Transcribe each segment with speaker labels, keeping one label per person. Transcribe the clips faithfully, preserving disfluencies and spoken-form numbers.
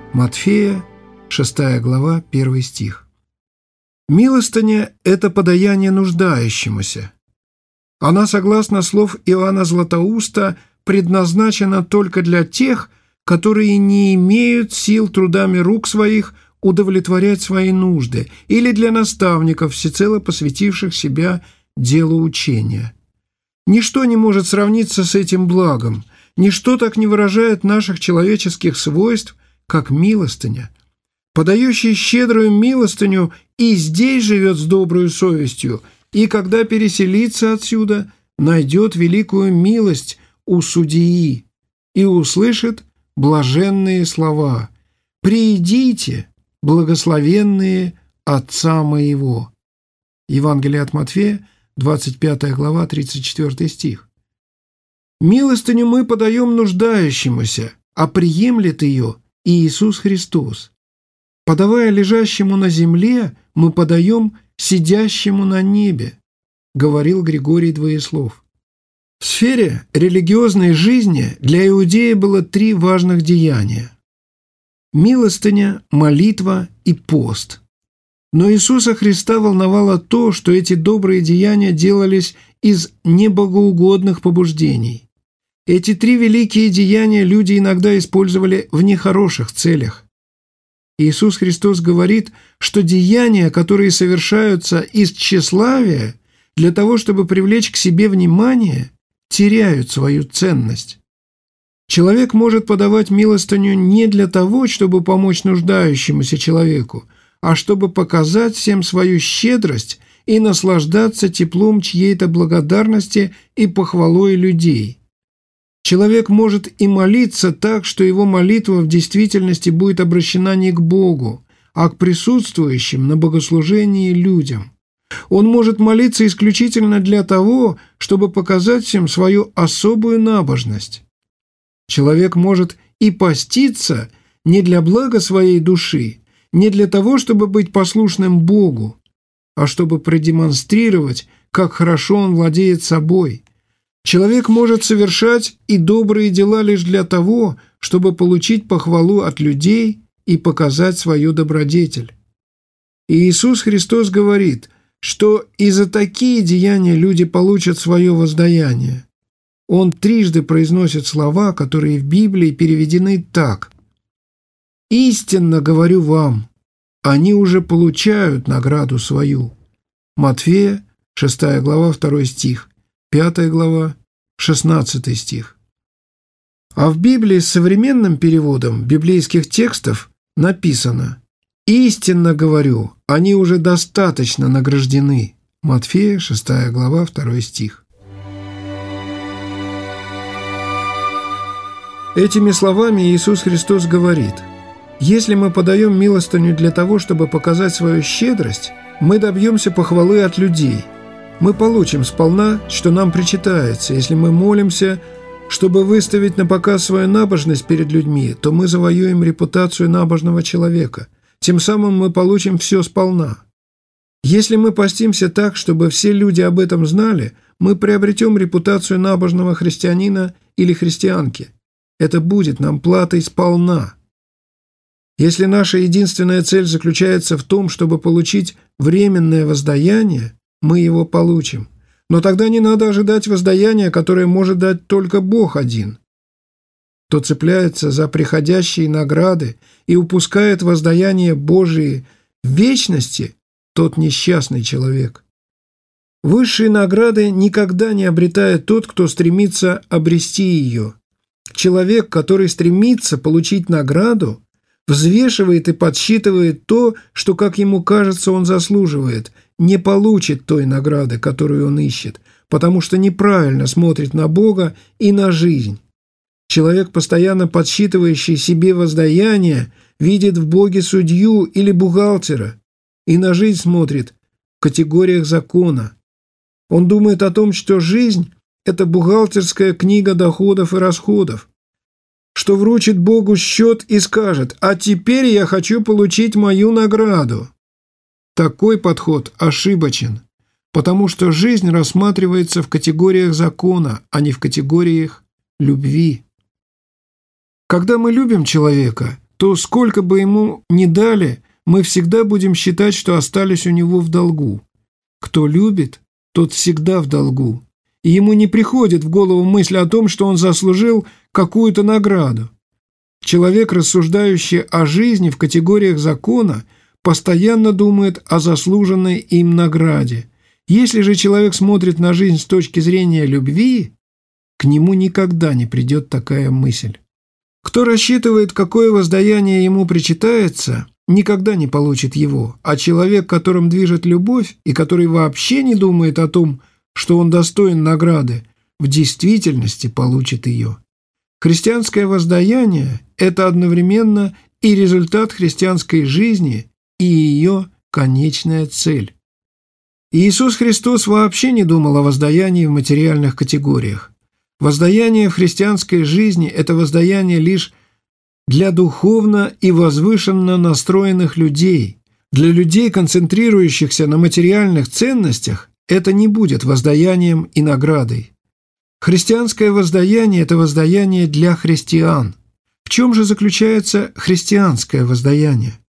Speaker 1: Матфея, шестая глава, первый стих. Милостыня – это подаяние нуждающемуся. Она, согласно слов Иоанна Златоуста, предназначена только для тех, которые не имеют сил трудами рук своих удовлетворять свои нужды, или для наставников, всецело посвятивших себя делу учения. Ничто не может сравниться с этим благом, ничто так не выражает наших человеческих свойств, как милостыня. Подающий щедрую милостыню и здесь живет с доброю совестью, и когда переселится отсюда, найдет великую милость у судьи и услышит блаженные слова: «Приидите, благословенные Отца моего». Евангелие от Матфея, двадцать пятая глава, тридцать четвёртый стих. Милостыню мы подаем нуждающемуся, а приемлет ее и Иисус Христос. Подавая лежащему на земле, мы подаем сидящему на небе, говорил Григорий Двоеслов. В сфере религиозной жизни для иудея было три важных деяния – милостыня, молитва и пост. Но Иисуса Христа волновало то, что эти добрые деяния делались из небогоугодных побуждений. Эти три великие деяния люди иногда использовали в нехороших целях. Иисус Христос говорит, что деяния, которые совершаются из тщеславия для того, чтобы привлечь к себе внимание, теряют свою ценность. Человек может подавать милостыню не для того, чтобы помочь нуждающемуся человеку, а чтобы показать всем свою щедрость и наслаждаться теплом чьей-то благодарности и похвалой людей. Человек может и молиться так, что его молитва в действительности будет обращена не к Богу, а к присутствующим на богослужении людям. Он может молиться исключительно для того, чтобы показать всем свою особую набожность. Человек может и поститься не для блага своей души, не для того, чтобы быть послушным Богу, а чтобы продемонстрировать, как хорошо он владеет собой. Человек может совершать и добрые дела лишь для того, чтобы получить похвалу от людей и показать свою добродетель. И Иисус Христос говорит, что и за такие деяния люди получат свое воздаяние. Он трижды произносит слова, которые в Библии переведены так: «Истинно говорю вам, они уже получают награду свою». Матфея, шестая глава, второй стих, пятая глава, шестнадцатый стих. А в Библии с современным переводом библейских текстов написано: «Истинно говорю, они уже достаточно награждены». Матфея, шестая глава, второй стих. Этими словами Иисус Христос говорит: если мы подаем милостыню для того, чтобы показать свою щедрость, мы добьемся похвалы от людей. Мы получим сполна, что нам причитается. Если мы молимся, чтобы выставить на показ свою набожность перед людьми, то мы завоюем репутацию набожного человека. Тем самым мы получим все сполна. Если мы постимся так, чтобы все люди об этом знали, мы приобретем репутацию набожного христианина или христианки. Это будет нам платой сполна. Если наша единственная цель заключается в том, чтобы получить временное воздаяние, мы его получим. Но тогда не надо ожидать воздаяния, которое может дать только Бог один. Кто цепляется за приходящие награды и упускает воздаяние Божие в вечности, тот несчастный человек. Высшие награды никогда не обретает тот, кто стремится обрести ее. Человек, который стремится получить награду, взвешивает и подсчитывает то, что, как ему кажется, он заслуживает, не получит той награды, которую он ищет, потому что неправильно смотрит на Бога и на жизнь. Человек, постоянно подсчитывающий себе воздаяние, видит в Боге судью или бухгалтера и на жизнь смотрит в категориях закона. Он думает о том, что жизнь – это бухгалтерская книга доходов и расходов, что вручит Богу счет и скажет: «А теперь я хочу получить мою награду». Такой подход ошибочен, потому что жизнь рассматривается в категориях закона, а не в категориях любви. Когда мы любим человека, то сколько бы ему ни дали, мы всегда будем считать, что остались у него в долгу. Кто любит, тот всегда в долгу, и ему не приходит в голову мысль о том, что он заслужил какую-то награду. Человек, рассуждающий о жизни в категориях закона, постоянно думает о заслуженной им награде. Если же человек смотрит на жизнь с точки зрения любви, к нему никогда не придет такая мысль. Кто рассчитывает, какое воздаяние ему причитается, никогда не получит его, а человек, которым движет любовь и который вообще не думает о том, что он достоин награды, в действительности получит ее. Христианское воздаяние – это одновременно и результат христианской жизни, и ее конечная цель. Иисус Христос вообще не думал о воздаянии в материальных категориях. Воздаяние в христианской жизни – это воздаяние лишь для духовно и возвышенно настроенных людей. Для людей, концентрирующихся на материальных ценностях, это не будет воздаянием и наградой. Христианское воздаяние – это воздаяние для христиан. В чем же заключается христианское воздаяние?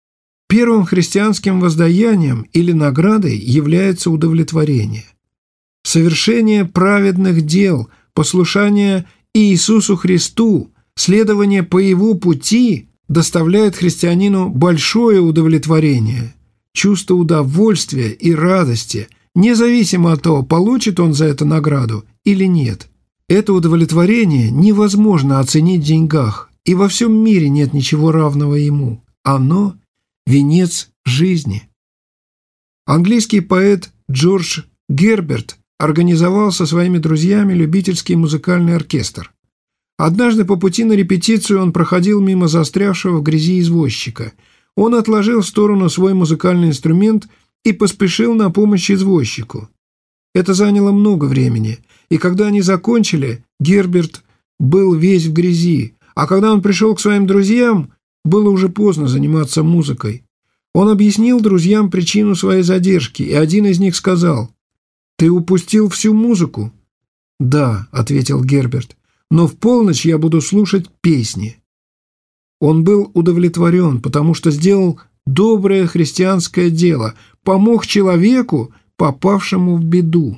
Speaker 1: Первым христианским воздаянием или наградой является удовлетворение. Совершение праведных дел, послушание Иисусу Христу, следование по Его пути доставляет христианину большое удовлетворение, чувство удовольствия и радости, независимо от того, получит он за это награду или нет. Это удовлетворение невозможно оценить в деньгах, и во всем мире нет ничего равного ему. Оно – венец жизни. Английский поэт Джордж Герберт организовал со своими друзьями любительский музыкальный оркестр. Однажды по пути на репетицию он проходил мимо застрявшего в грязи извозчика. Он отложил в сторону свой музыкальный инструмент и поспешил на помощь извозчику. Это заняло много времени, и когда они закончили, Герберт был весь в грязи, а когда он пришел к своим друзьям, было уже поздно заниматься музыкой. Он объяснил друзьям причину своей задержки, и один из них сказал: «Ты упустил всю музыку?» «Да», — ответил Герберт, — «но в полночь я буду слушать песни». Он был удовлетворен, потому что сделал доброе христианское дело, помог человеку, попавшему в беду.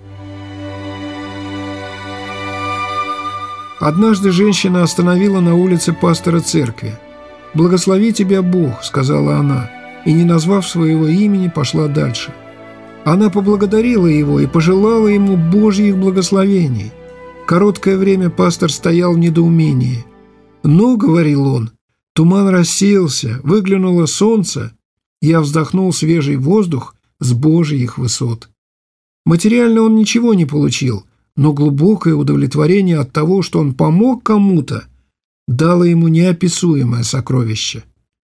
Speaker 1: Однажды женщина остановила на улице пастора церкви. «Благослови тебя Бог», — сказала она, и, не назвав своего имени, пошла дальше. Она поблагодарила его и пожелала ему Божьих благословений. Короткое время пастор стоял в недоумении. «Ну, — говорил он, — туман рассеялся, выглянуло солнце, я вздохнул свежий воздух с Божьих высот». Материально он ничего не получил, но глубокое удовлетворение от того, что он помог кому-то, дало ему неописуемое сокровище.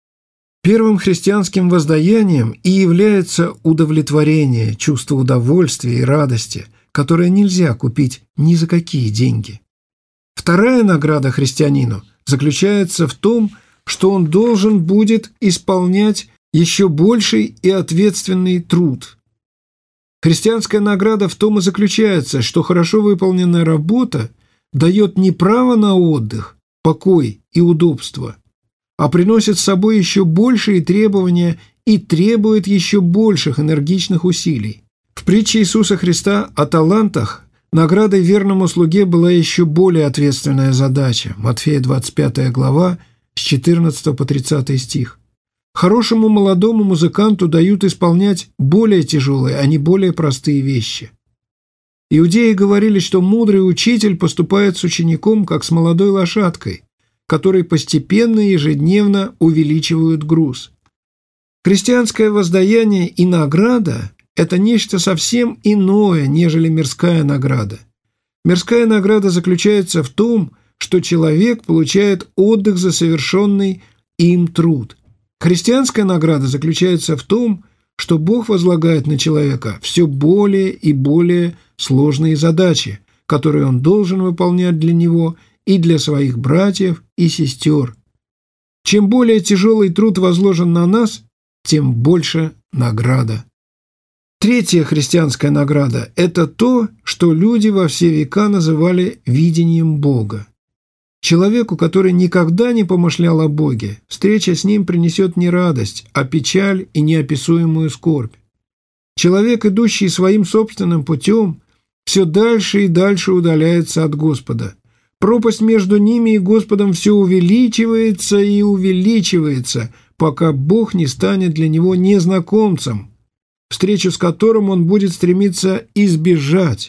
Speaker 1: Первым христианским воздаянием и является удовлетворение, чувство удовольствия и радости, которое нельзя купить ни за какие деньги. Вторая награда христианину заключается в том, что он должен будет исполнять еще больший и ответственный труд. Христианская награда в том и заключается, что хорошо выполненная работа дает не право на отдых, покой и удобство, а приносит с собой еще большие требования и требует еще больших энергичных усилий. В притче Иисуса Христа о талантах наградой верному слуге была еще более ответственная задача. Матфея двадцать пятая глава, с четырнадцатого по тридцатый стих. Хорошему молодому музыканту дают исполнять более тяжелые, а не более простые вещи. Иудеи говорили, что мудрый учитель поступает с учеником, как с молодой лошадкой, которой постепенно и ежедневно увеличивают груз. Христианское воздаяние и награда – это нечто совсем иное, нежели мирская награда. Мирская награда заключается в том, что человек получает отдых за совершенный им труд. Христианская награда заключается в том, что Бог возлагает на человека все более и более сложные задачи, которые он должен выполнять для него и для своих братьев и сестер. Чем более тяжелый труд возложен на нас, тем больше награда. Третья христианская награда – это то, что люди во все века называли видением Бога. Человеку, который никогда не помышлял о Боге, встреча с Ним принесет не радость, а печаль и неописуемую скорбь. Человек, идущий своим собственным путем, все дальше и дальше удаляется от Господа. Пропасть между ними и Господом все увеличивается и увеличивается, пока Бог не станет для него незнакомцем, встречу с которым он будет стремиться избежать.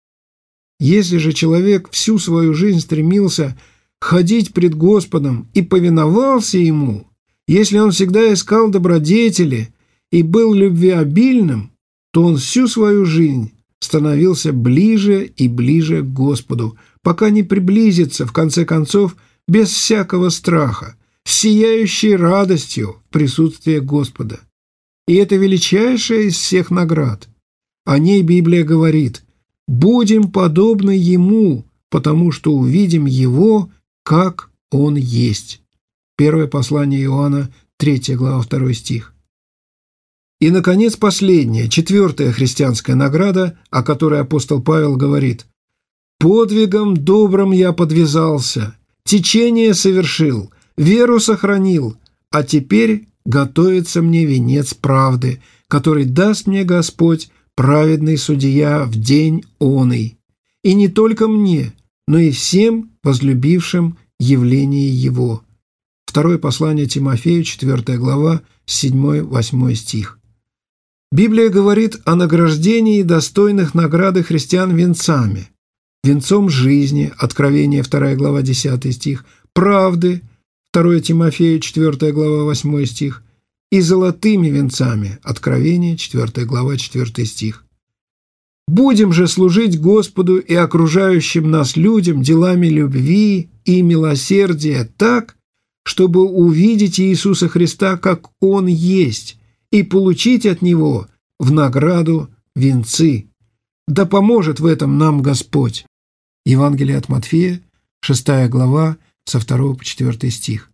Speaker 1: Если же человек всю свою жизнь стремился ходить пред Господом и повиновался Ему, если он всегда искал добродетели и был любвеобильным, то он всю свою жизнь становился ближе и ближе к Господу, пока не приблизится, в конце концов, без всякого страха, с сияющей радостью в присутствии Господа. И это величайшая из всех наград. О ней Библия говорит: «Будем подобны Ему, потому что увидим Его, как Он есть». Первое послание Иоанна, третья глава, второй стих. И, наконец, последняя, четвертая христианская награда, о которой апостол Павел говорит: «Подвигом добрым я подвязался, течение совершил, веру сохранил, а теперь готовится мне венец правды, который даст мне Господь, праведный судья, в день оный, и не только мне, но и всем возлюбившим явление Его». Второе послание Тимофею, четвертая глава, седьмой-восьмой стих. Библия говорит о награждении достойных награды христиан венцами. Венцом жизни, Откровение, вторая глава, десятый стих, правды, второе Тимофею, четвертая глава, восьмой стих, и золотыми венцами, Откровение, четвертая глава, четвертый стих. «Будем же служить Господу и окружающим нас людям делами любви и милосердия так, чтобы увидеть Иисуса Христа, как Он есть, и получить от Него в награду венцы. Да поможет в этом нам Господь». Евангелие от Матфея, шестая глава, со второго по четвертый стих.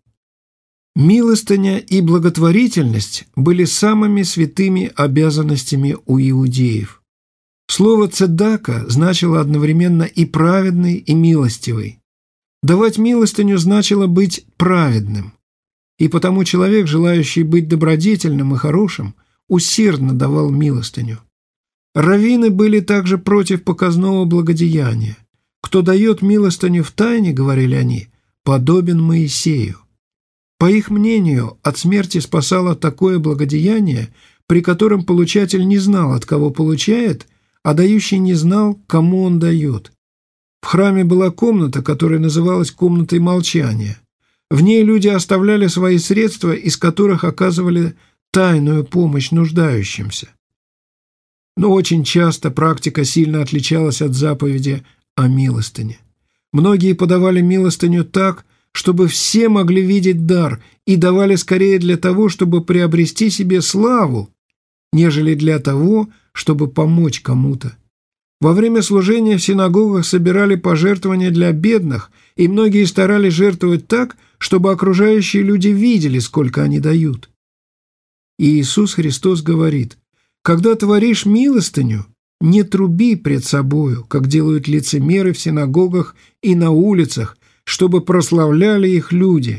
Speaker 1: Милостыня и благотворительность были самыми святыми обязанностями у иудеев. Слово «цедака» значило одновременно и праведный, и милостивый. Давать милостыню значило быть праведным. И потому человек, желающий быть добродетельным и хорошим, усердно давал милостыню. Раввины были также против показного благодеяния. «Кто дает милостыню в тайне, — говорили они, — подобен Моисею». По их мнению, от смерти спасало такое благодеяние, при котором получатель не знал, от кого получает, а дающий не знал, кому он дает. В храме была комната, которая называлась комнатой молчания. В ней люди оставляли свои средства, из которых оказывали тайную помощь нуждающимся. Но очень часто практика сильно отличалась от заповеди о милостыне. Многие подавали милостыню так, чтобы все могли видеть дар, и давали скорее для того, чтобы приобрести себе славу, нежели для того, чтобы помочь кому-то. Во время служения в синагогах собирали пожертвования для бедных, и многие старались жертвовать так, чтобы окружающие люди видели, сколько они дают. И Иисус Христос говорит: «Когда творишь милостыню, не труби пред собою, как делают лицемеры в синагогах и на улицах, чтобы прославляли их люди».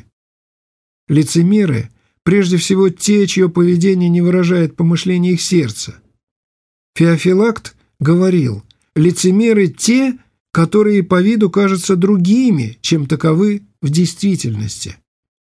Speaker 1: Лицемеры – прежде всего те, чье поведение не выражает помышления их сердца. Феофилакт говорил: лицемеры те, которые по виду кажутся другими, чем таковы в действительности.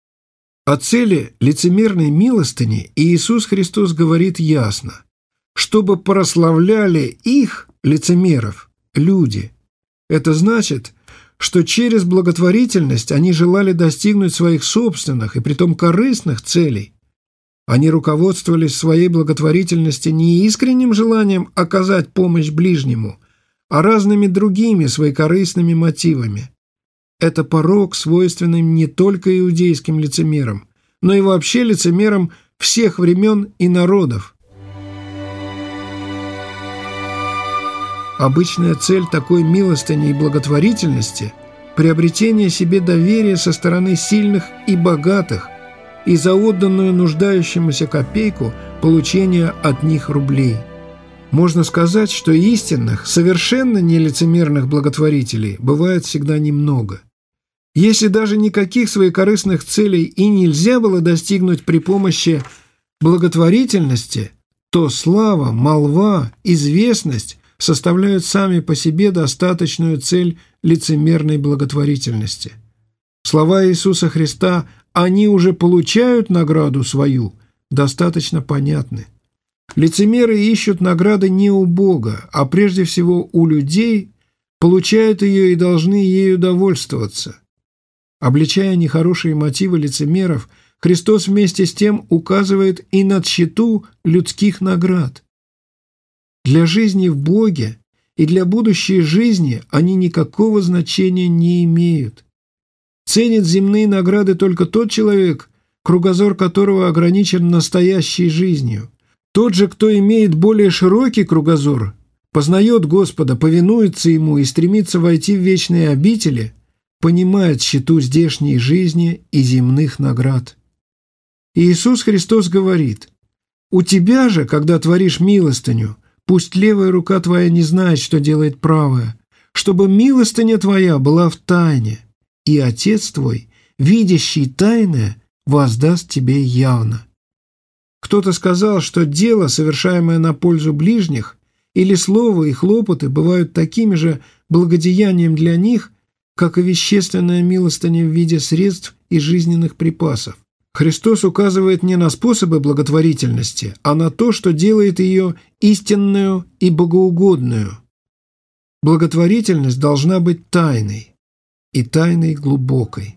Speaker 1: О цели лицемерной милостыни Иисус Христос говорит ясно: чтобы прославляли их, лицемеров, люди. Это значит, что через благотворительность они желали достигнуть своих собственных и притом корыстных целей. Они руководствовались в своей благотворительности не искренним желанием оказать помощь ближнему, а разными другими своекорыстными мотивами. Это порок, свойственный не только иудейским лицемерам, но и вообще лицемерам всех времен и народов. Обычная цель такой милостыни и благотворительности – приобретение себе доверия со стороны сильных и богатых и за отданную нуждающемуся копейку получение от них рублей. Можно сказать, что истинных, совершенно нелицемерных благотворителей бывает всегда немного. Если даже никаких своекорыстных целей и нельзя было достигнуть при помощи благотворительности, то слава, молва, известность составляют сами по себе достаточную цель лицемерной благотворительности. Слова Иисуса Христа «они уже получают награду свою» достаточно понятны. Лицемеры ищут награды не у Бога, а прежде всего у людей, получают ее и должны ею довольствоваться. Обличая нехорошие мотивы лицемеров, Христос вместе с тем указывает и на тщету людских наград. Для жизни в Боге и для будущей жизни они никакого значения не имеют. Ценит земные награды только тот человек, кругозор которого ограничен настоящей жизнью. Тот же, кто имеет более широкий кругозор, познает Господа, повинуется Ему и стремится войти в вечные обители, понимает тщету здешней жизни и земных наград. И Иисус Христос говорит: «У тебя же, когда творишь милостыню, пусть левая рука твоя не знает, что делает правая, чтобы милостыня твоя была в тайне, и Отец твой, видящий тайное, воздаст тебе явно». Кто-то сказал, что дело, совершаемое на пользу ближних, или слово и хлопоты бывают такими же благодеянием для них, как и вещественная милостыня в виде средств и жизненных припасов. Христос указывает не на способы благотворительности, а на то, что делает ее истинную и богоугодную. Благотворительность должна быть тайной, и тайной глубокой.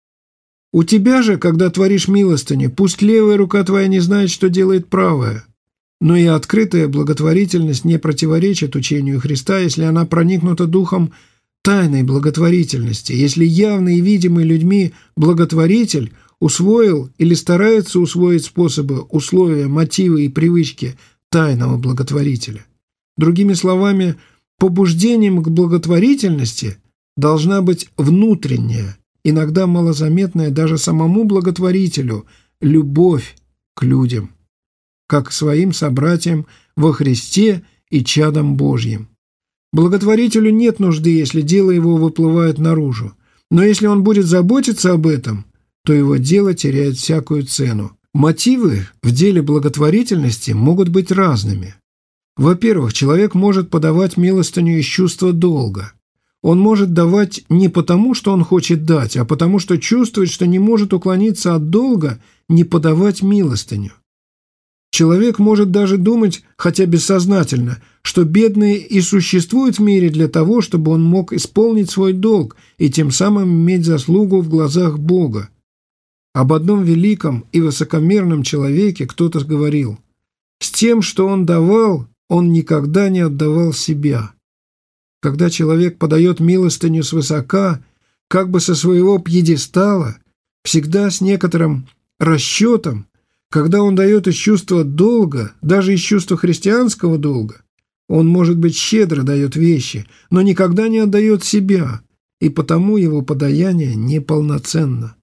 Speaker 1: У тебя же, когда творишь милостыню, пусть левая рука твоя не знает, что делает правая. Но и открытая благотворительность не противоречит учению Христа, если она проникнута духом тайной благотворительности, если явный и видимый людьми благотворитель усвоил или старается усвоить способы, условия, мотивы и привычки тайного благотворителя. Другими словами, побуждением к благотворительности должна быть внутренняя, иногда малозаметная даже самому благотворителю, любовь к людям, как к своим собратьям во Христе и чадам Божьим. Благотворителю нет нужды, если дело его выплывает наружу, но если он будет заботиться об этом, то его дело теряет всякую цену. Мотивы в деле благотворительности могут быть разными. Во-первых, человек может подавать милостыню из чувства долга. Он может давать не потому, что он хочет дать, а потому, что чувствует, что не может уклониться от долга, не подавать милостыню. Человек может даже думать, хотя бессознательно, что бедный и существует в мире для того, чтобы он мог исполнить свой долг и тем самым иметь заслугу в глазах Бога. Об одном великом и высокомерном человеке кто-то говорил: «С тем, что он давал, он никогда не отдавал себя». Когда человек подает милостыню свысока, как бы со своего пьедестала, всегда с некоторым расчетом, когда он дает из чувства долга, даже из чувства христианского долга, он, может быть, щедро дает вещи, но никогда не отдает себя, и потому его подаяние неполноценно.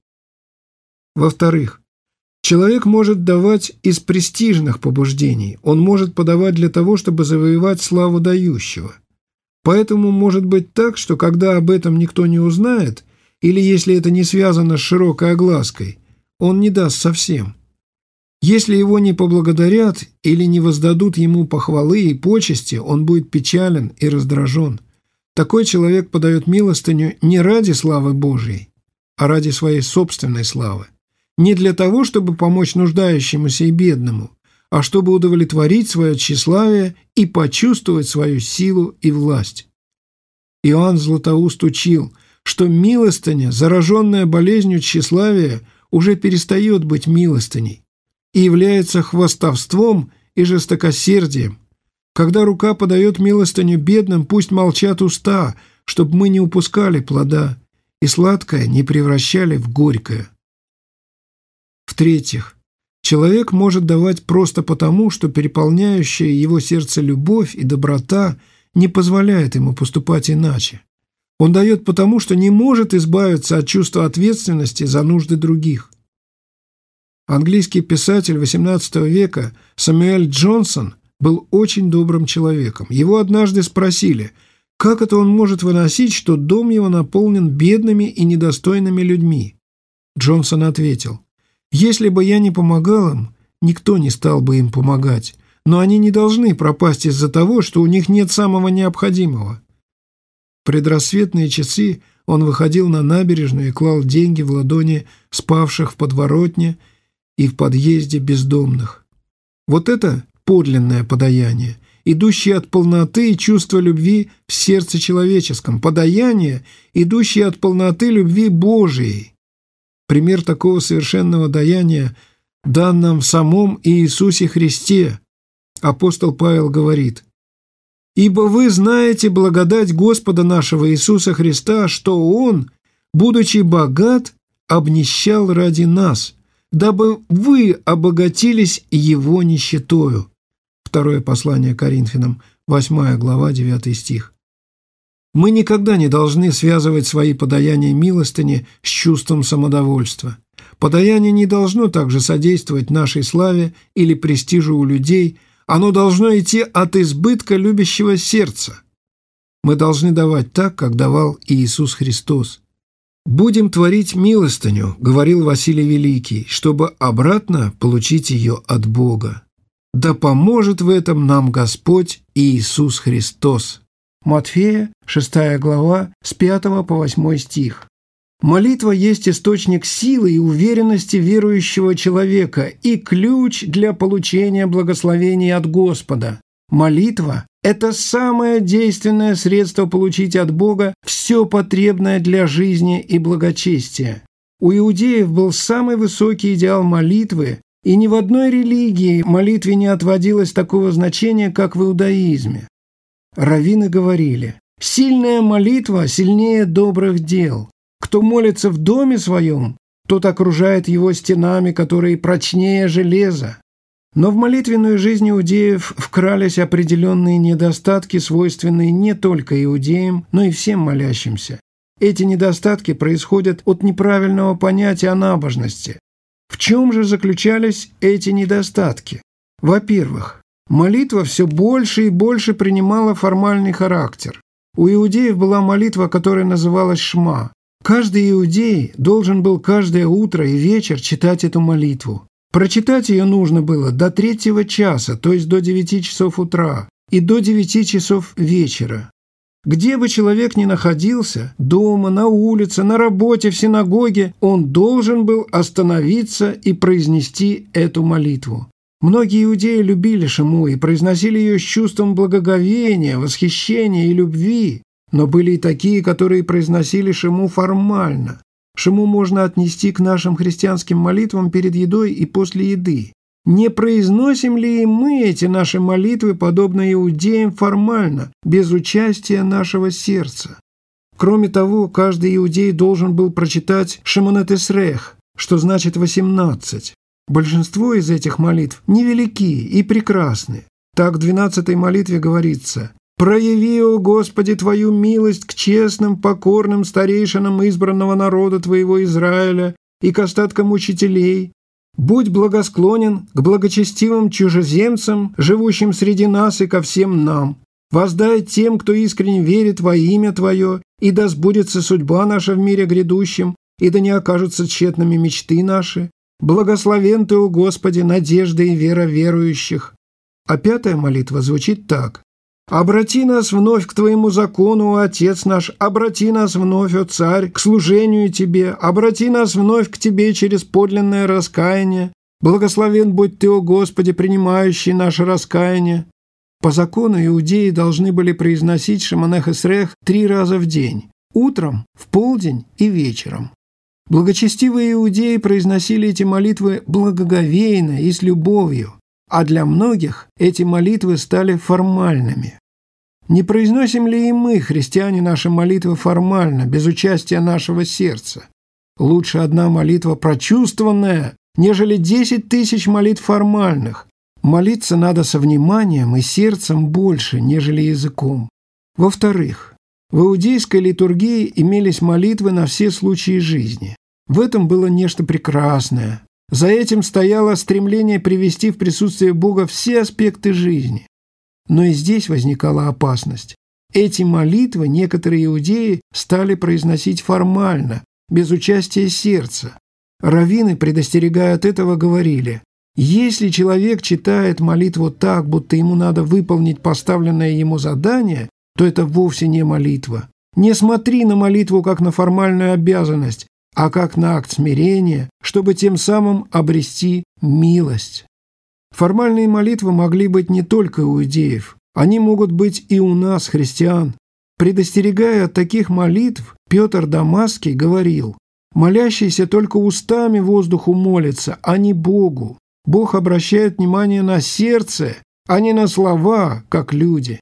Speaker 1: Во-вторых, человек может давать из престижных побуждений, он может подавать для того, чтобы завоевать славу дающего. Поэтому может быть так, что когда об этом никто не узнает, или если это не связано с широкой оглаской, он не даст совсем. Если его не поблагодарят или не воздадут ему похвалы и почести, он будет печален и раздражен. Такой человек подает милостыню не ради славы Божьей, а ради своей собственной славы. Не для того, чтобы помочь нуждающемуся и бедному, а чтобы удовлетворить свое тщеславие и почувствовать свою силу и власть. Иоанн Златоуст учил, что милостыня, зараженная болезнью тщеславия, уже перестает быть милостыней и является хвастовством и жестокосердием. Когда рука подает милостыню бедным, пусть молчат уста, чтобы мы не упускали плода и сладкое не превращали в горькое. В-третьих, человек может давать просто потому, что переполняющая его сердце любовь и доброта не позволяет ему поступать иначе. Он дает потому, что не может избавиться от чувства ответственности за нужды других. Английский писатель восемнадцатого века Сэмюэль Джонсон был очень добрым человеком. Его однажды спросили, Как это он может выносить, что дом его наполнен бедными и недостойными людьми? Джонсон ответил: «Если бы я не помогал им, никто не стал бы им помогать, но они не должны пропасть из-за того, что у них нет самого необходимого». В предрассветные часы он выходил на набережную и клал деньги в ладони спавших в подворотне и в подъезде бездомных. Вот это подлинное подаяние, идущее от полноты и чувства любви в сердце человеческом, подаяние, идущее от полноты любви Божией. Пример такого совершенного даяния дан нам в самом Иисусе Христе. Апостол Павел говорит: «Ибо вы знаете благодать Господа нашего Иисуса Христа, что Он, будучи богат, обнищал ради нас, дабы вы обогатились Его нищетою». Второе послание Коринфянам, восьмая глава, девятый стих. Мы никогда не должны связывать свои подаяния милостыни с чувством самодовольства. Подаяние не должно также содействовать нашей славе или престижу у людей, оно должно идти от избытка любящего сердца. Мы должны давать так, как давал Иисус Христос. «Будем творить милостыню», — говорил Василий Великий, «чтобы обратно получить ее от Бога. Да поможет в этом нам Господь Иисус Христос». Матфея, шестая глава, с пятого по восьмой стих. Молитва есть источник силы и уверенности верующего человека и ключ для получения благословений от Господа. Молитва – это самое действенное средство получить от Бога все потребное для жизни и благочестия. У иудеев был самый высокий идеал молитвы, и ни в одной религии молитве не отводилось такого значения, как в иудаизме. Раввины говорили: «Сильная молитва сильнее добрых дел. Кто молится в доме своем, тот окружает его стенами, которые прочнее железа». Но в молитвенную жизнь иудеев вкрались определенные недостатки, свойственные не только иудеям, но и всем молящимся. Эти недостатки происходят от неправильного понятия о набожности. В чем же заключались эти недостатки? Во-первых, молитва все больше и больше принимала формальный характер. У иудеев была молитва, которая называлась «Шма». Каждый иудей должен был каждое утро и вечер читать эту молитву. Прочитать ее нужно было до третьего часа, то есть до девяти часов утра, и до девяти часов вечера. Где бы человек ни находился, дома, на улице, на работе, в синагоге, он должен был остановиться и произнести эту молитву. Многие иудеи любили Шему и произносили ее с чувством благоговения, восхищения и любви, но были и такие, которые произносили Шему формально. Шему можно отнести к нашим христианским молитвам перед едой и после еды. Не произносим ли и мы эти наши молитвы, подобно иудеям, формально, без участия нашего сердца? Кроме того, каждый иудей должен был прочитать «Шемонет Эсрех», что значит «восемнадцать». Большинство из этих молитв невелики и прекрасны. Так в двенадцатой молитве говорится: «Прояви, о Господи, Твою милость к честным, покорным старейшинам избранного народа Твоего Израиля и к остаткам учителей. Будь благосклонен к благочестивым чужеземцам, живущим среди нас, и ко всем нам. Воздай тем, кто искренне верит во имя Твое, и да сбудется судьба наша в мире грядущем, и да не окажутся тщетными мечты наши. Благословен Ты, о Господи, надежда и вера верующих». А пятая молитва звучит так: «Обрати нас вновь к Твоему закону, о Отец наш, обрати нас вновь, о Царь, к служению Тебе, обрати нас вновь к Тебе через подлинное раскаяние. Благословен будь Ты, о Господи, принимающий наше раскаяние». По закону иудеи должны были произносить Шемонех Эсрех три раза в день – утром, в полдень и вечером. Благочестивые иудеи произносили эти молитвы благоговейно и с любовью, а для многих эти молитвы стали формальными. Не произносим ли и мы, христиане, наши молитвы формально, без участия нашего сердца? Лучше одна молитва прочувствованная, нежели десять тысяч молитв формальных. Молиться надо со вниманием и сердцем больше, нежели языком. Во-вторых, в иудейской литургии имелись молитвы на все случаи жизни. В этом было нечто прекрасное. За этим стояло стремление привести в присутствие Бога все аспекты жизни. Но и здесь возникала опасность. Эти молитвы некоторые иудеи стали произносить формально, без участия сердца. Раввины, предостерегая от этого, говорили: если человек читает молитву так, будто ему надо выполнить поставленное ему задание, то это вовсе не молитва. Не смотри на молитву как на формальную обязанность, а как на акт смирения, чтобы тем самым обрести милость. Формальные молитвы могли быть не только у иудеев, они могут быть и у нас, христиан. Предостерегая от таких молитв, Петр Дамасский говорил: «Молящийся только устами воздуху молится, а не Богу. Бог обращает внимание на сердце, а не на слова, как люди».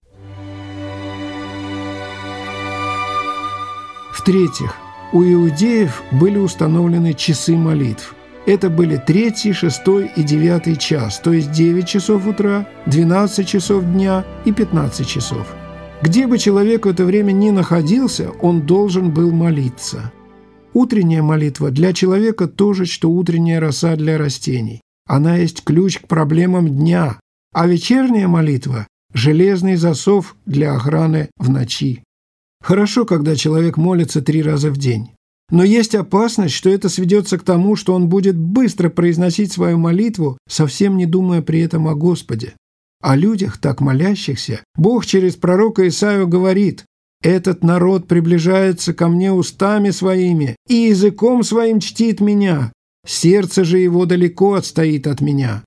Speaker 1: В-третьих, у иудеев были установлены часы молитв. Это были третий, шестой и девятый час, то есть девять часов утра, двенадцать часов дня и пятнадцать часов. Где бы человек в это время ни находился, он должен был молиться. Утренняя молитва для человека то же, что утренняя роса для растений. Она есть ключ к проблемам дня, а вечерняя молитва – железный засов для охраны в ночи. Хорошо, когда человек молится три раза в день. Но есть опасность, что это сведется к тому, что он будет быстро произносить свою молитву, совсем не думая при этом о Господе. О людях, так молящихся, Бог через пророка Исаию говорит: «Этот народ приближается ко мне устами своими, и языком своим чтит меня, сердце же его далеко отстоит от меня».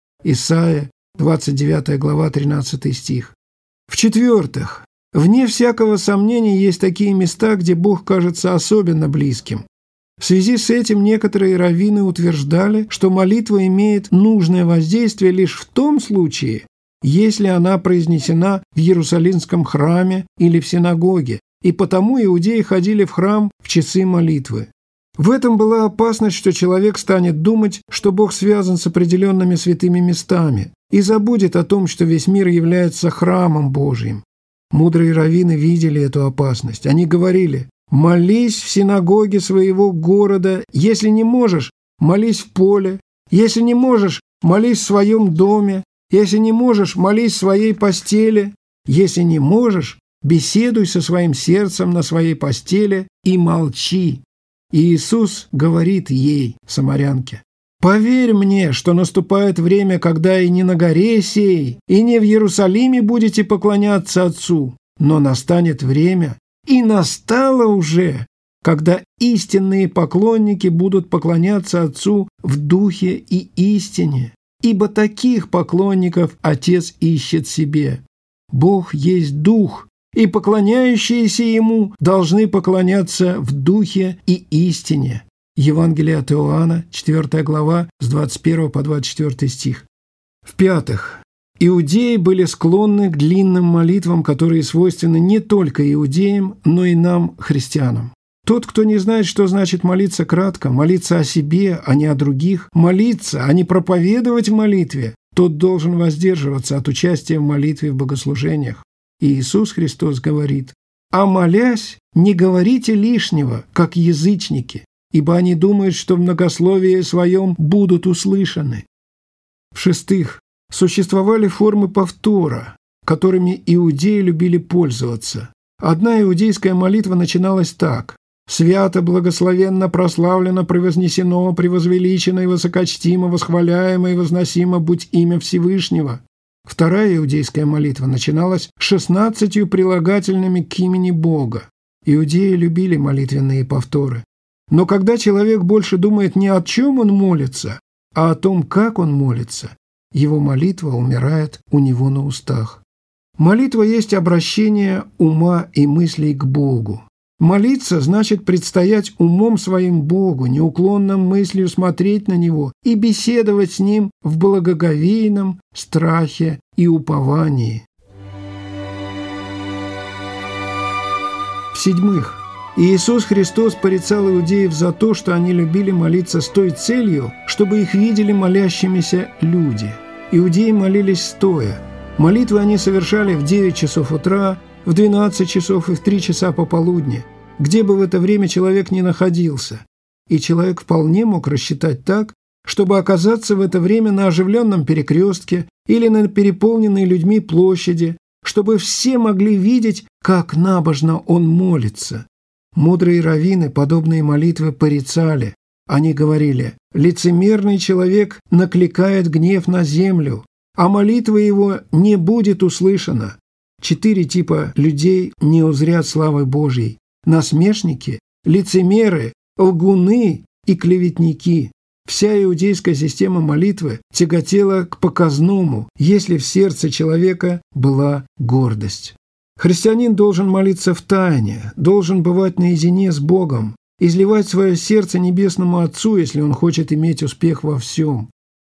Speaker 1: Исайя, двадцать девятая глава, тринадцатый стих. В-четвертых, вне всякого сомнения есть такие места, где Бог кажется особенно близким. В связи с этим некоторые раввины утверждали, что молитва имеет нужное воздействие лишь в том случае, если она произнесена в Иерусалимском храме или в синагоге, и потому иудеи ходили в храм в часы молитвы. В этом была опасность, что человек станет думать, что Бог связан с определенными святыми местами, и забудет о том, что весь мир является храмом Божьим. Мудрые раввины видели эту опасность. Они говорили: «Молись в синагоге своего города, если не можешь, молись в поле, если не можешь, молись в своем доме, если не можешь, молись в своей постели, если не можешь, беседуй со своим сердцем на своей постели и молчи». И Иисус говорит ей, самарянке: «Поверь мне, что наступает время, когда и не на горе сей, и не в Иерусалиме будете поклоняться Отцу, но настанет время, и настало уже, когда истинные поклонники будут поклоняться Отцу в духе и истине, ибо таких поклонников Отец ищет себе. Бог есть Дух, и поклоняющиеся Ему должны поклоняться в духе и истине». Евангелие от Иоанна, четвёртая глава, с двадцать первого по двадцать четвёртый стих. В-пятых, иудеи были склонны к длинным молитвам, которые свойственны не только иудеям, но и нам, христианам. Тот, кто не знает, что значит молиться кратко, молиться о себе, а не о других, молиться, а не проповедовать в молитве, тот должен воздерживаться от участия в молитве в богослужениях. И Иисус Христос говорит: «А молясь, не говорите лишнего, как язычники, ибо они думают, что в многословии своем будут услышаны». В-шестых, существовали формы повтора, которыми иудеи любили пользоваться. Одна иудейская молитва начиналась так: «Свято, благословенно, прославлено, превознесено, превозвеличено и высокочтимо, восхваляемо и возносимо будь имя Всевышнего». Вторая иудейская молитва начиналась шестнадцатью прилагательными к имени Бога. Иудеи любили молитвенные повторы. Но когда человек больше думает не о чем он молится, а о том, как он молится, его молитва умирает у него на устах. Молитва есть обращение ума и мыслей к Богу. Молиться значит предстоять умом своим Богу, неуклонно мыслью смотреть на Него и беседовать с Ним в благоговейном страхе и уповании. В-седьмых, Иисус Христос порицал иудеев за то, что они любили молиться с той целью, чтобы их видели молящимися люди. Иудеи молились стоя. Молитвы они совершали в девять часов утра, в двенадцать часов и в три часа пополудни, где бы в это время человек ни находился. И человек вполне мог рассчитать так, чтобы оказаться в это время на оживленном перекрестке или на переполненной людьми площади, чтобы все могли видеть, как набожно он молится. Мудрые раввины подобные молитвы порицали. Они говорили: лицемерный человек накликает гнев на землю, а молитва его не будет услышана. Четыре типа людей не узрят славы Божьей: насмешники, лицемеры, лгуны и клеветники. Вся иудейская система молитвы тяготела к показному, если в сердце человека была гордость. Христианин должен молиться в тайне, должен бывать наедине с Богом, изливать свое сердце Небесному Отцу, если он хочет иметь успех во всем.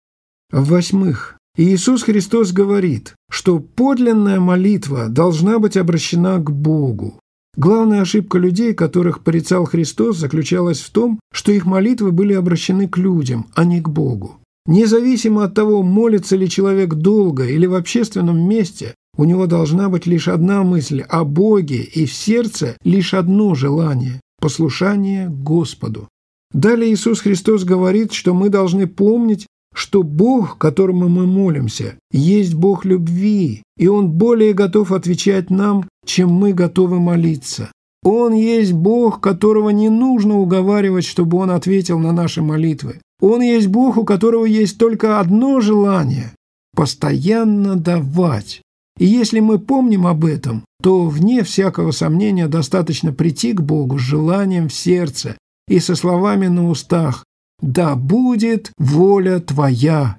Speaker 1: В-восьмых, Иисус Христос говорит, что подлинная молитва должна быть обращена к Богу. Главная ошибка людей, которых порицал Христос, заключалась в том, что их молитвы были обращены к людям, а не к Богу. Независимо от того, молится ли человек долго или в общественном месте, у него должна быть лишь одна мысль о Боге и в сердце лишь одно желание – послушание Господу. Далее Иисус Христос говорит, что мы должны помнить, что Бог, которому мы молимся, есть Бог любви, и Он более готов отвечать нам, чем мы готовы молиться. Он есть Бог, которого не нужно уговаривать, чтобы Он ответил на наши молитвы. Он есть Бог, у которого есть только одно желание – постоянно давать. И если мы помним об этом, то, вне всякого сомнения, достаточно прийти к Богу с желанием в сердце и со словами на устах: «Да будет воля Твоя».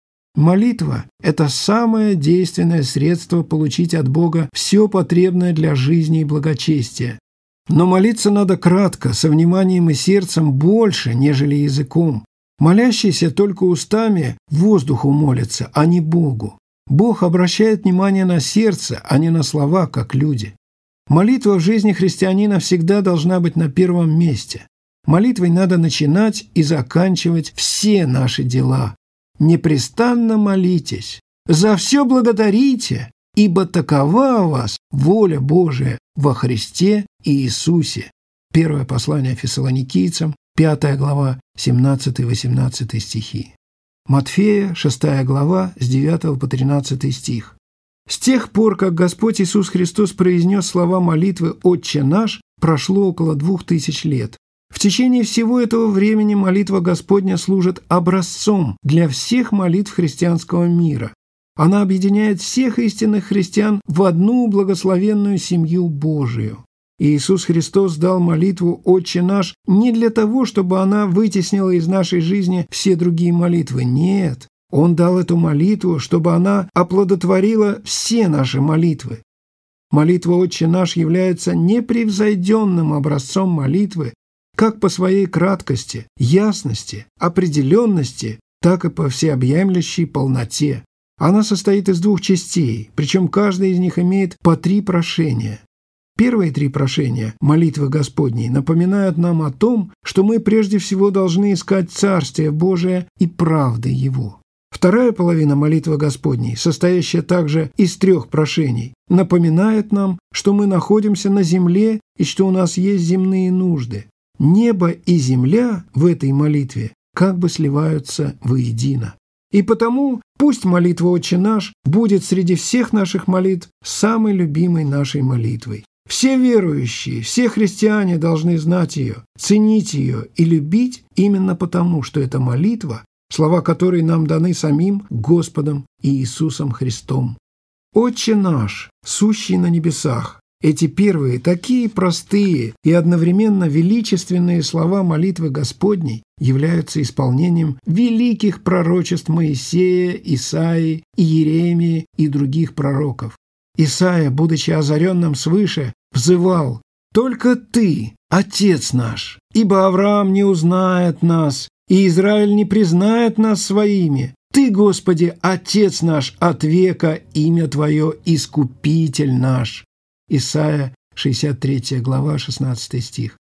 Speaker 1: Молитва – это самое действенное средство получить от Бога все потребное для жизни и благочестия. Но молиться надо кратко, со вниманием и сердцем больше, нежели языком. Молящийся только устами воздуху молится, а не Богу. Бог обращает внимание на сердце, а не на слова, как люди. Молитва в жизни христианина всегда должна быть на первом месте. Молитвой надо начинать и заканчивать все наши дела. Непрестанно молитесь, за все благодарите, ибо такова у вас воля Божия во Христе Иисусе. Первое послание Фессалоникийцам, пятая глава, семнадцатый-восемнадцатый стихи. Матфея, шестая глава, с девятого по тринадцатый стих. С тех пор, как Господь Иисус Христос произнес слова молитвы «Отче наш», прошло около двух тысяч лет. В течение всего этого времени молитва Господня служит образцом для всех молитв христианского мира. Она объединяет всех истинных христиан в одну благословенную семью Божию. И Иисус Христос дал молитву «Отче наш» не для того, чтобы она вытеснила из нашей жизни все другие молитвы. Нет, Он дал эту молитву, чтобы она оплодотворила все наши молитвы. Молитва «Отче наш» является непревзойденным образцом молитвы как по своей краткости, ясности, определенности, так и по всеобъемлющей полноте. Она состоит из двух частей, причем каждая из них имеет по три прошения. Первые три прошения молитвы Господней напоминают нам о том, что мы прежде всего должны искать Царствие Божие и правды Его. Вторая половина молитвы Господней, состоящая также из трех прошений, напоминает нам, что мы находимся на земле и что у нас есть земные нужды. Небо и земля в этой молитве как бы сливаются воедино. И потому пусть молитва «Отче наш» будет среди всех наших молитв самой любимой нашей молитвой. Все верующие, все христиане должны знать ее, ценить ее и любить именно потому, что это молитва, слова которой нам даны самим Господом и Иисусом Христом. «Отче наш, сущий на небесах». Эти первые, такие простые и одновременно величественные слова молитвы Господней являются исполнением великих пророчеств Моисея, Исаии, Иеремии и других пророков. Исаия, будучи озаренным свыше, взывал: «Только Ты, Отец наш, ибо Авраам не узнает нас, и Израиль не признает нас своими. Ты, Господи, Отец наш от века, имя Твое – Искупитель наш». Исайя, шестьдесят третья глава, шестнадцатый стих.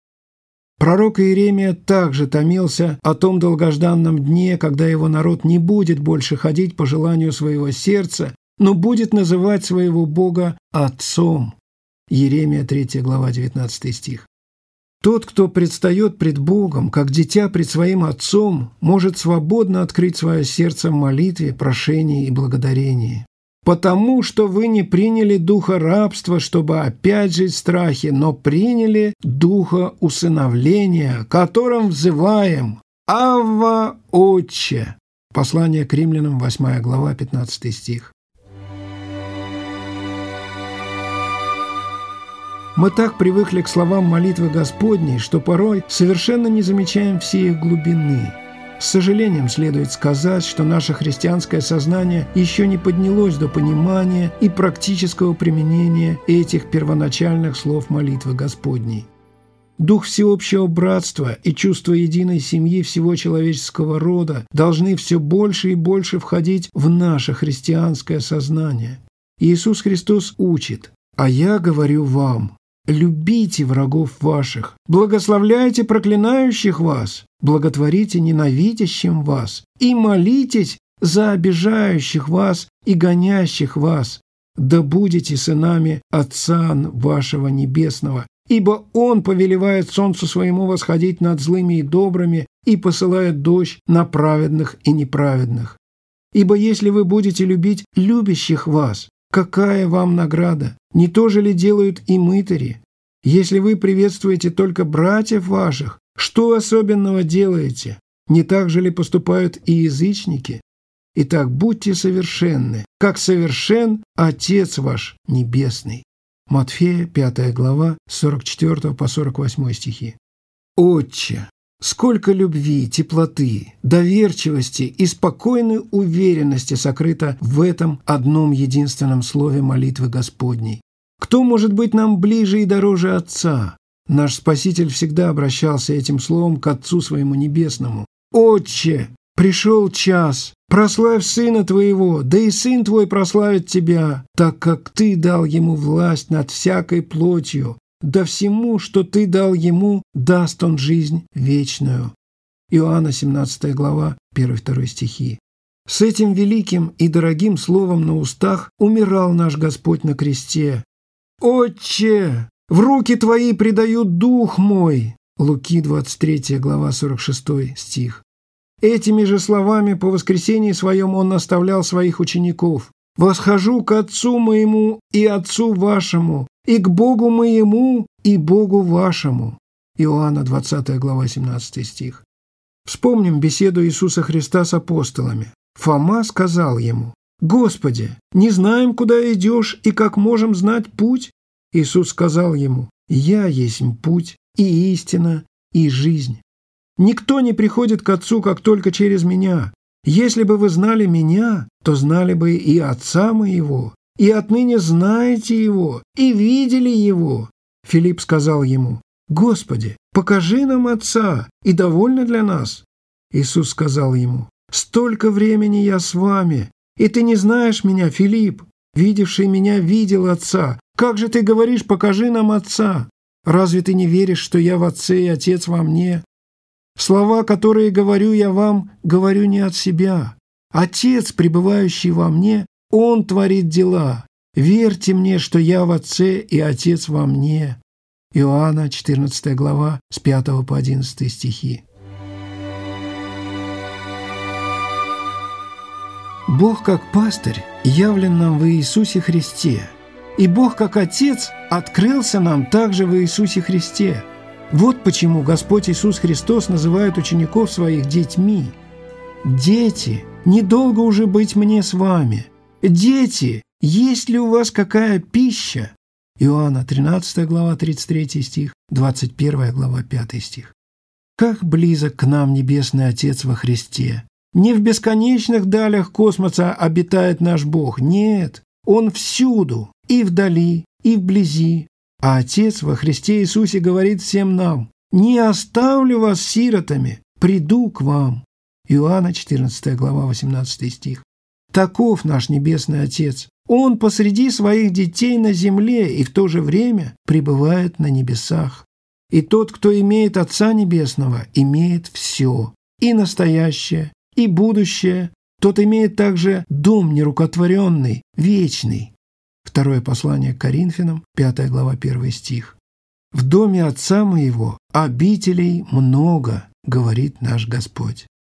Speaker 1: Пророк Иеремия также томился о том долгожданном дне, когда его народ не будет больше ходить по желанию своего сердца, но будет называть своего Бога Отцом. Иеремия, третья глава, девятнадцатый стих. Тот, кто предстает пред Богом, как дитя пред своим Отцом, может свободно открыть свое сердце в молитве, прошении и благодарении. потому что вы не приняли духа рабства, чтобы опять жить в страхе, но приняли духа усыновления, которым взываем «Авва, Отче». Послание к Римлянам, восьмая глава, пятнадцатый стих. Мы так привыкли к словам молитвы Господней, что порой совершенно не замечаем всей их глубины. С сожалением следует сказать, что наше христианское сознание еще не поднялось до понимания и практического применения этих первоначальных слов молитвы Господней. Дух всеобщего братства и чувство единой семьи всего человеческого рода должны все больше и больше входить в наше христианское сознание. Иисус Христос учит: «А я говорю вам, любите врагов ваших, благословляйте проклинающих вас, благотворите ненавидящим вас и молитесь за обижающих вас и гонящих вас, да будете сынами Отца вашего Небесного, ибо Он повелевает солнцу своему восходить над злыми и добрыми и посылает дождь на праведных и неправедных. Ибо если вы будете любить любящих вас, какая вам награда? Не то же ли делают и мытари? Если вы приветствуете только братьев ваших, что особенного делаете? Не так же ли поступают и язычники? Итак, будьте совершенны, как совершен Отец ваш Небесный». Матфея, пятая глава, с сорок четвёртого по сорок восьмой стихи. «Отче, сколько любви, теплоты, доверчивости и спокойной уверенности сокрыто в этом одном единственном слове молитвы Господней. Кто может быть нам ближе и дороже Отца? Наш Спаситель всегда обращался этим словом к Отцу своему Небесному. «Отче, пришел час, прославь Сына Твоего, да и Сын Твой прославит Тебя, так как Ты дал Ему власть над всякой плотью, да всему, что Ты дал Ему, даст Он жизнь вечную». Иоанна, семнадцатая глава, первый-второй стихи. С этим великим и дорогим словом на устах умирал наш Господь на кресте. «Отче, в руки Твои предаю дух мой». Луки, двадцать третья глава, сорок шестой стих. Этими же словами по воскресении своем Он наставлял своих учеников: «Восхожу к Отцу моему и Отцу вашему, и к Богу моему и Богу вашему». Иоанна, двадцатая глава, семнадцатый стих. Вспомним беседу Иисуса Христа с апостолами. Фома сказал Ему: «Господи, не знаем, куда идешь и как можем знать путь?» Иисус сказал ему: «Я есть путь и истина и жизнь. Никто не приходит к Отцу, как только через Меня. Если бы вы знали Меня, то знали бы и Отца моего, и отныне знаете Его, и видели Его». Филипп сказал Ему: «Господи, покажи нам Отца, и довольно для нас». Иисус сказал ему: «Столько времени я с вами, и ты не знаешь Меня, Филипп. Видевший Меня видел Отца. Как же ты говоришь: покажи нам Отца? Разве ты не веришь, что я в Отце и Отец во мне? Слова, которые говорю я вам, говорю не от себя. Отец, пребывающий во мне, Он творит дела. Верьте мне, что я в Отце и Отец во мне». Иоанна, четырнадцатая глава, с пятого по одиннадцатый стихи. Бог как пастырь явлен нам в Иисусе Христе, и Бог как Отец открылся нам также в Иисусе Христе. Вот почему Господь Иисус Христос называет учеников своих детьми. «Дети, недолго уже быть мне с вами. Дети, есть ли у вас какая пища?» Иоанна, тринадцатая глава, тридцать третий стих, двадцать первая глава, пятый стих. Как близок к нам Небесный Отец во Христе! Не в бесконечных далях космоса обитает наш Бог, нет, Он всюду, и вдали, и вблизи. А Отец во Христе Иисусе говорит всем нам: «Не оставлю вас сиротами, приду к вам». Иоанна, четырнадцатая глава, восемнадцатый стих. Таков наш Небесный Отец. Он посреди своих детей на земле и в то же время пребывает на небесах. И тот, кто имеет Отца Небесного, имеет все, и настоящее, и будущее. Тот имеет также дом нерукотворенный, вечный. Второе послание к Коринфянам, пятая глава, первый стих. «В доме Отца моего обителей много, говорит наш Господь».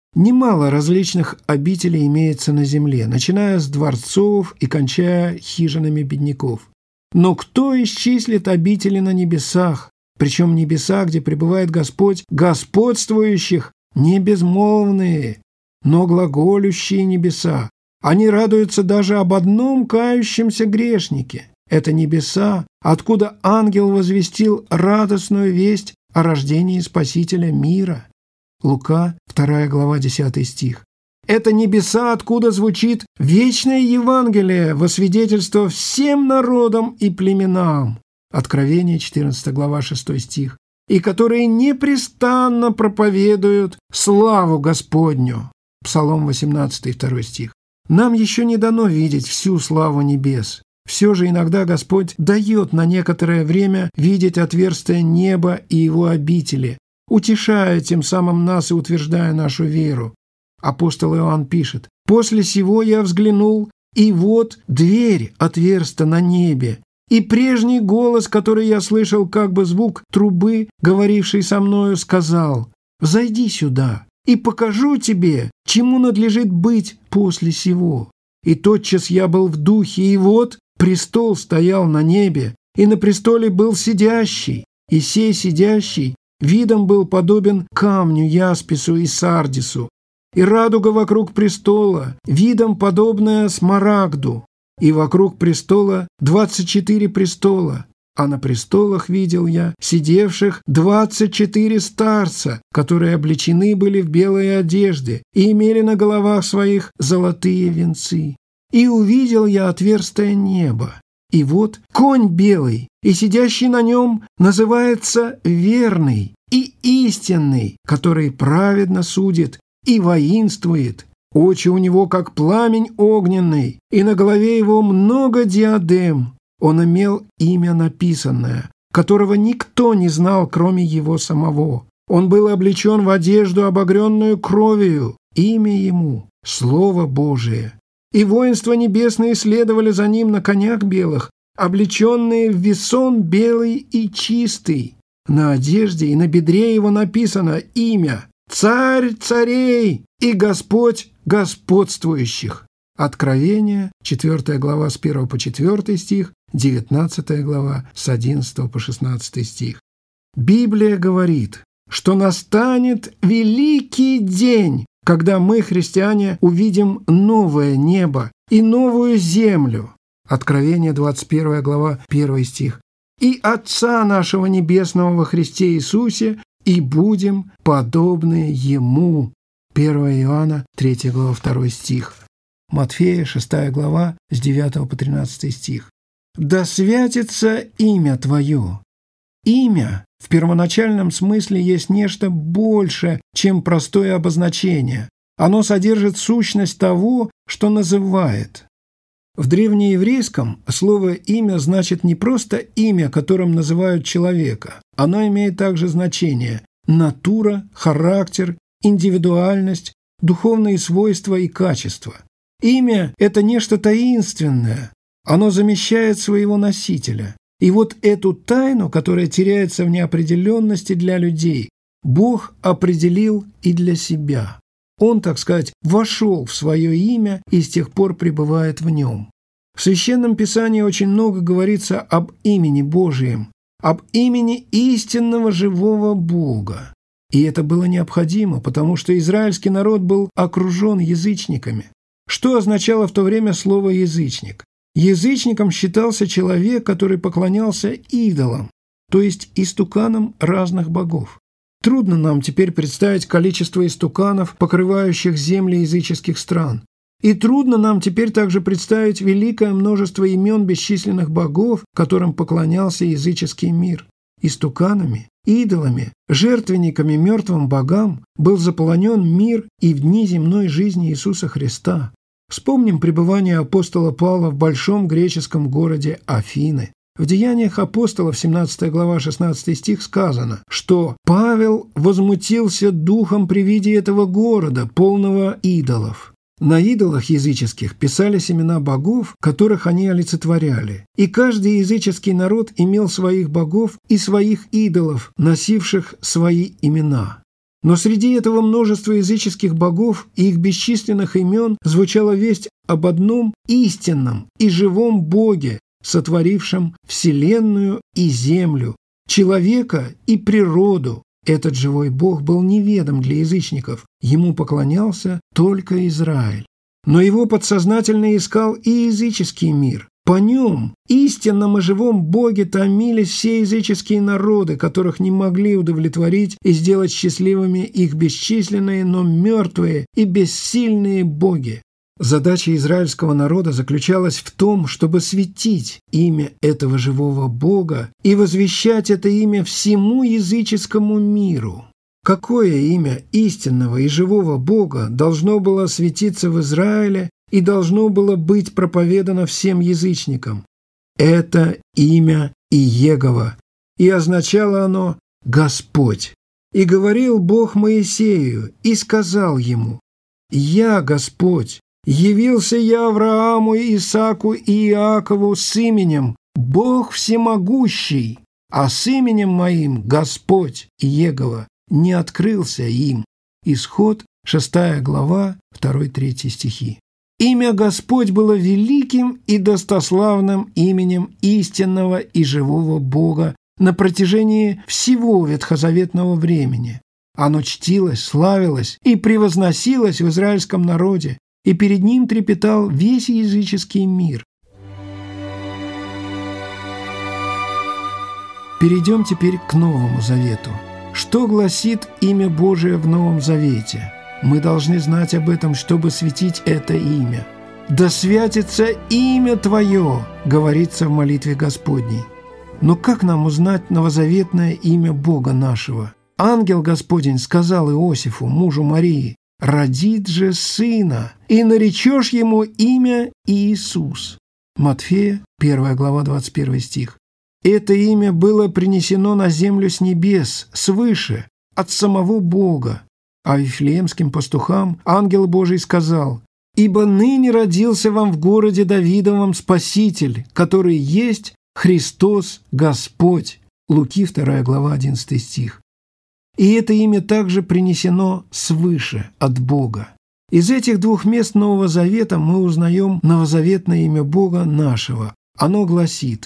Speaker 1: Немало различных обителей имеется на земле, начиная с дворцов и кончая хижинами бедняков. Но кто исчислит обители на небесах, причем небеса, где пребывает Господь, господствующих, не безмолвные, но глаголющие небеса? Они радуются даже об одном кающемся грешнике. Это небеса, откуда ангел возвестил радостную весть о рождении Спасителя мира. Лука, вторая глава, десятый стих. Это небеса, откуда звучит вечное Евангелие во свидетельство всем народам и племенам. Откровение, четырнадцатая глава, шестой стих. И которые непрестанно проповедуют славу Господню. Псалом восемнадцатый, второй стих. Нам еще не дано видеть всю славу небес. Все же иногда Господь дает на некоторое время видеть отверстие неба и его обители, утешая тем самым нас и утверждая нашу веру. Апостол Иоанн пишет: «После сего я взглянул, и вот дверь отверста на небе, и прежний голос, который я слышал, как бы звук трубы, говоривший со мною, сказал: «Взойди сюда, и покажу тебе, чему надлежит быть после сего». И тотчас я был в духе, и вот престол стоял на небе, и на престоле был сидящий, и сей сидящий видом был подобен камню яспису и сардису, и радуга вокруг престола, видом подобная смарагду, и вокруг престола двадцать четыре престола, а на престолах видел я сидевших двадцать четыре старца, которые облечены были в белые одежды и имели на головах своих золотые венцы. И увидел я отверстие неба, и вот конь белый, и сидящий на нем называется верный и истинный, который праведно судит и воинствует. Очи у него, как пламень огненный, и на голове его много диадем. Он имел имя написанное, которого никто не знал, кроме его самого. Он был облечен в одежду, обогренную кровью. Имя ему — Слово Божие. И воинства небесные следовали за ним на конях белых, облеченные в весон белый и чистый. На одежде и на бедре его написано имя «Царь царей и Господь господствующих». Откровение, четвёртая глава с первого по четвёртый стих, девятнадцатая глава с одиннадцатого по шестнадцатый стих. Библия говорит, что настанет великий день, когда мы, христиане, увидим новое небо и новую землю. Откровение, двадцать первая глава, первый стих. «И Отца нашего Небесного во Христе Иисусе, и будем подобны Ему». первое Иоанна, третья глава, второй стих. Матфея, шестая глава, с девятого по тринадцатый стих. «Да святится имя Твое». Имя в первоначальном смысле есть нечто большее, чем простое обозначение. Оно содержит сущность того, что называет. В древнееврейском слово «имя» значит не просто имя, которым называют человека. Оно имеет также значение натура, характер, индивидуальность, духовные свойства и качества. Имя – это нечто таинственное. Оно замещает своего носителя. И вот эту тайну, которая теряется в неопределенности для людей, Бог определил и для себя. Он, так сказать, вошел в свое имя и с тех пор пребывает в нем. В Священном Писании очень много говорится об имени Божием, об имени истинного живого Бога. И это было необходимо, потому что израильский народ был окружен язычниками. Что означало в то время слово «язычник»? Язычником считался человек, который поклонялся идолам, то есть истуканам разных богов. Трудно нам теперь представить количество истуканов, покрывающих земли языческих стран. И трудно нам теперь также представить великое множество имен бесчисленных богов, которым поклонялся языческий мир. Истуканами, идолами, жертвенниками мертвым богам был заполонен мир и в дни земной жизни Иисуса Христа. Вспомним пребывание апостола Павла в большом греческом городе Афины. В Деяниях апостолов, семнадцатая глава, шестнадцатый стих сказано, что Павел возмутился духом при виде этого города, полного идолов. На идолах языческих писались имена богов, которых они олицетворяли. И каждый языческий народ имел своих богов и своих идолов, носивших свои имена. Но среди этого множества языческих богов и их бесчисленных имен звучала весть об одном истинном и живом Боге, сотворившем вселенную и землю, человека и природу. Этот живой Бог был неведом для язычников, ему поклонялся только Израиль. Но его подсознательно искал и языческий мир. По нем, истинном и живом Боге, томились все языческие народы, которых не могли удовлетворить и сделать счастливыми их бесчисленные, но мертвые и бессильные боги. Задача израильского народа заключалась в том, чтобы светить имя этого живого Бога и возвещать это имя всему языческому миру. Какое имя истинного и живого Бога должно было светиться в Израиле и должно было быть проповедано всем язычникам? Это имя Иегова, и означало оно «Господь». И говорил Бог Моисею, и сказал ему: «Я Господь, явился я Аврааму, Исааку и Иакову с именем Бог Всемогущий, а с именем моим Господь Иегова не открылся им». Исход, шестая глава, второй-третий стихи. Имя Господь было великим и достославным именем истинного и живого Бога на протяжении всего ветхозаветного времени. Оно чтилось, славилось и превозносилось в израильском народе, и перед ним трепетал весь языческий мир. Перейдем теперь к Новому Завету. Что гласит имя Божие в Новом Завете? Мы должны знать об этом, чтобы светить это имя. «Да святится имя Твое», говорится в молитве Господней. Но как нам узнать новозаветное имя Бога нашего? Ангел Господень сказал Иосифу, мужу Марии: «Родит же сына, и наречешь ему имя Иисус». Матфея, первая глава, двадцать первый стих. Это имя было принесено на землю с небес, свыше, от самого Бога. А вифлеемским пастухам ангел Божий сказал: «Ибо ныне родился вам в городе Давидовом Спаситель, который есть Христос Господь». Луки, вторая глава, одиннадцатый стих. И это имя также принесено свыше, от Бога. Из этих двух мест Нового Завета мы узнаем новозаветное имя Бога нашего. Оно гласит: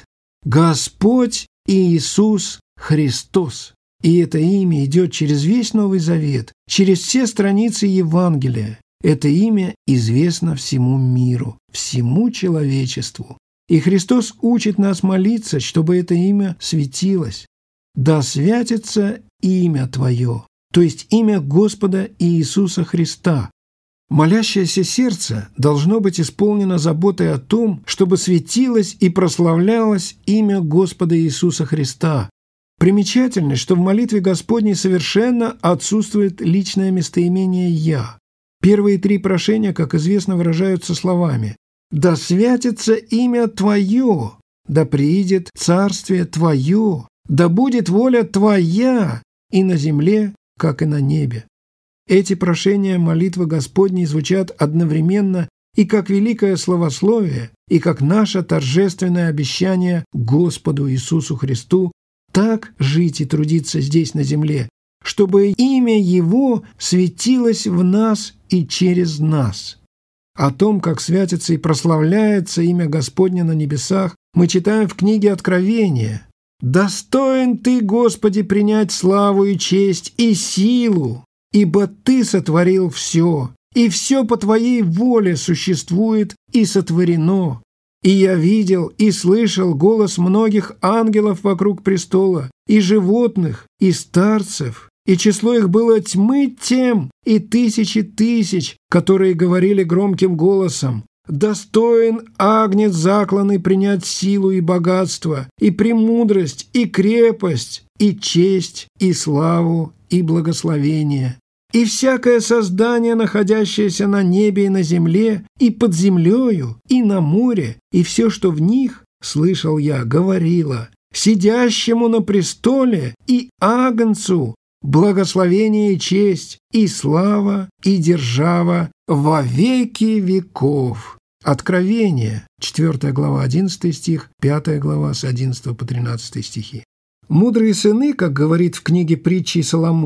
Speaker 1: Господь Иисус Христос. И это имя идет через весь Новый Завет, через все страницы Евангелия. Это имя известно всему миру, всему человечеству. И Христос учит нас молиться, чтобы это имя светилось. «Да святится имя Твое», то есть имя Господа Иисуса Христа. Молящееся сердце должно быть исполнено заботой о том, чтобы светилось и прославлялось имя Господа Иисуса Христа. Примечательно, что в молитве Господней совершенно отсутствует личное местоимение «я». Первые три прошения, как известно, выражаются словами: «Да святится имя Твое, да приидет царствие Твое, да будет воля Твоя и на земле, как и на небе». Эти прошения молитвы Господней звучат одновременно и как великое словословие, и как наше торжественное обещание Господу Иисусу Христу так жить и трудиться здесь на земле, чтобы имя Его светилось в нас и через нас. О том, как святится и прославляется имя Господне на небесах, мы читаем в книге Откровения. «Достоин Ты, Господи, принять славу и честь и силу, ибо Ты сотворил все, и все по Твоей воле существует и сотворено. И я видел и слышал голос многих ангелов вокруг престола, и животных, и старцев, и число их было тьмы тем, и тысячи тысяч, которые говорили громким голосом: «Достоин агнец закланный принять силу и богатство, и премудрость, и крепость, и честь, и славу, и благословение». И всякое создание, находящееся на небе и на земле, и под землею, и на море, и все, что в них, слышал я, говорило: сидящему на престоле и агнцу благословение и честь, и слава, и держава во веки веков. Откровение, четвёртая глава, одиннадцатый стих, пятая глава, с одиннадцатого по тринадцатый стихи. Мудрые сыны, как говорит в книге притчи Соломон,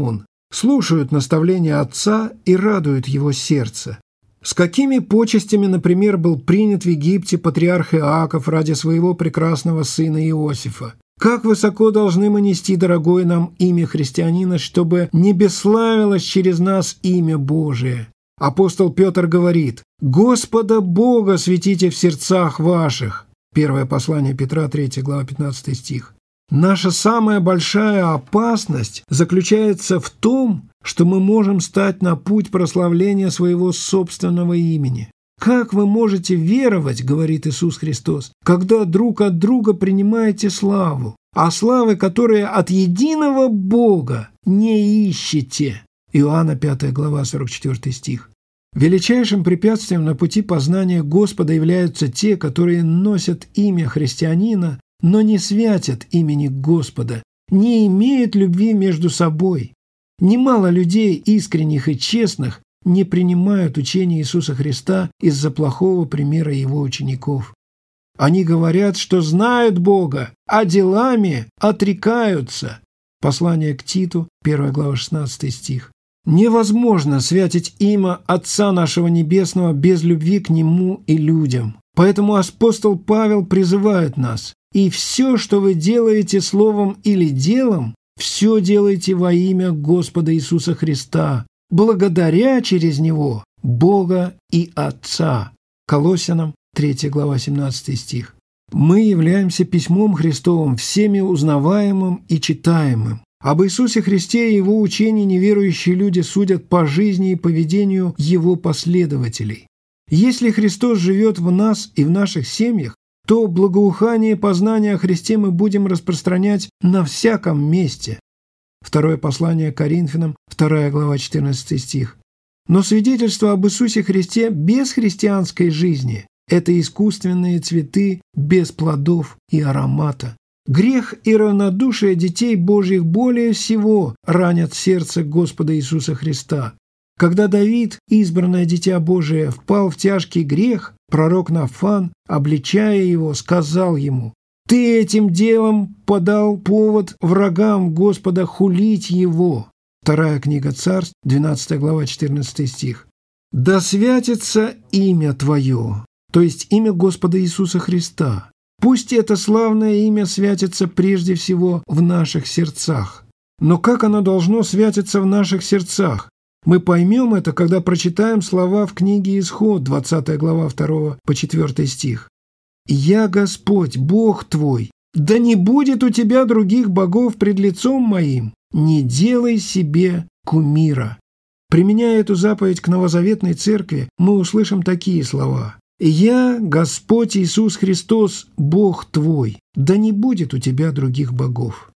Speaker 1: слушают наставления отца и радуют его сердце. С какими почестями, например, был принят в Египте патриарх Иаков ради своего прекрасного сына Иосифа? Как высоко должны мы нести дорогое нам имя христианина, чтобы не бесславилось через нас имя Божие? Апостол Петр говорит: «Господа Бога светите в сердцах ваших». Первое послание Петра, третья глава, пятнадцатый стих. Наша самая большая опасность заключается в том, что мы можем стать на путь прославления своего собственного имени. «Как вы можете веровать, — говорит Иисус Христос, — когда друг от друга принимаете славу, а славы, которые от единого Бога, не ищете?» Иоанна пятая глава, сорок четвёртый стих. Величайшим препятствием на пути познания Господа являются те, которые носят имя христианина, но не святят имени Господа, не имеют любви между собой. Немало людей, искренних и честных, не принимают учение Иисуса Христа из-за плохого примера Его учеников. Они говорят, что знают Бога, а делами отрекаются. Послание к Титу, первая глава, шестнадцатый стих. Невозможно святить имя Отца нашего Небесного без любви к Нему и людям. Поэтому апостол Павел призывает нас: «И все, что вы делаете словом или делом, все делайте во имя Господа Иисуса Христа, благодаря через Него Бога и Отца». Колоссянам, третья глава, семнадцатый стих. Мы являемся письмом Христовым, всеми узнаваемым и читаемым. Об Иисусе Христе и Его учении неверующие люди судят по жизни и поведению Его последователей. Если Христос живет в нас и в наших семьях, то благоухание и познание о Христе мы будем распространять на всяком месте. Второе послание к Коринфянам, вторая глава, четырнадцатый стих. Но свидетельство об Иисусе Христе без христианской жизни – это искусственные цветы без плодов и аромата. Грех и равнодушие детей Божьих более всего ранят сердце Господа Иисуса Христа. Когда Давид, избранное дитя Божие, впал в тяжкий грех, пророк Нафан, обличая его, сказал ему: «Ты этим делом подал повод врагам Господа хулить его». Вторая книга Царств, двенадцатая глава, четырнадцатый стих. «Да святится имя Твое», то есть имя Господа Иисуса Христа. Пусть это славное имя святится прежде всего в наших сердцах. Но как оно должно святиться в наших сердцах? Мы поймем это, когда прочитаем слова в книге Исход, двадцатая глава, второго по четвёртый стих. «Я Господь, Бог твой, да не будет у тебя других богов пред лицом моим, не делай себе кумира». Применяя эту заповедь к новозаветной церкви, мы услышим такие слова: «Я, Господь Иисус Христос, Бог твой, да не будет у тебя других богов».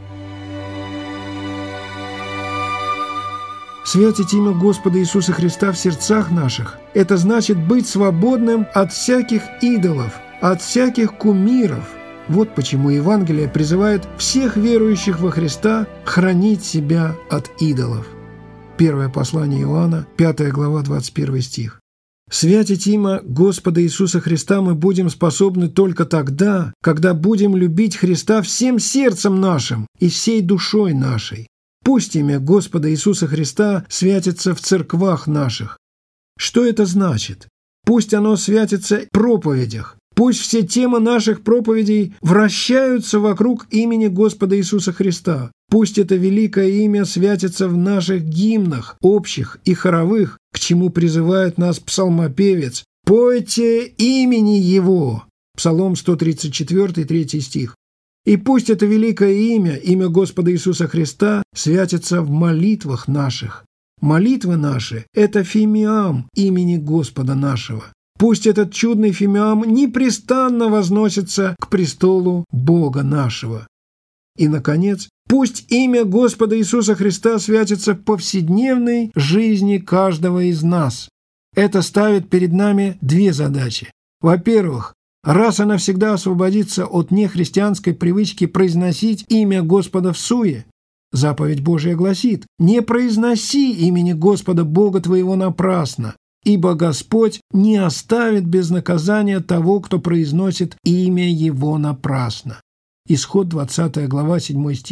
Speaker 1: Святить имя Господа Иисуса Христа в сердцах наших – это значит быть свободным от всяких идолов, от всяких кумиров. Вот почему Евангелие призывает всех верующих во Христа хранить себя от идолов. Первое послание Иоанна, пятая глава, двадцать первый стих. Святить имя Господа Иисуса Христа мы будем способны только тогда, когда будем любить Христа всем сердцем нашим и всей душой нашей. Пусть имя Господа Иисуса Христа святится в церквах наших. Что это значит? Пусть оно святится в проповедях. Пусть все темы наших проповедей вращаются вокруг имени Господа Иисуса Христа. Пусть это великое имя святится в наших гимнах, общих и хоровых, к чему призывает нас псалмопевец: «Пойте имени Его». Псалом сто тридцать четыре, третий стих. И пусть это великое имя, имя Господа Иисуса Христа, святится в молитвах наших. Молитвы наши – это фимиам имени Господа нашего. Пусть этот чудный фимиам непрестанно возносится к престолу Бога нашего. И, наконец, пусть имя Господа Иисуса Христа святится в повседневной жизни каждого из нас. Это ставит перед нами две задачи. Во-первых, раз и навсегда освободиться от нехристианской привычки произносить имя Господа всуе. Заповедь Божия гласит: «Не произноси имени Господа Бога твоего напрасно, ибо Господь не оставит без наказания того, кто произносит имя Его напрасно». Исход двадцатая глава, седьмой стих.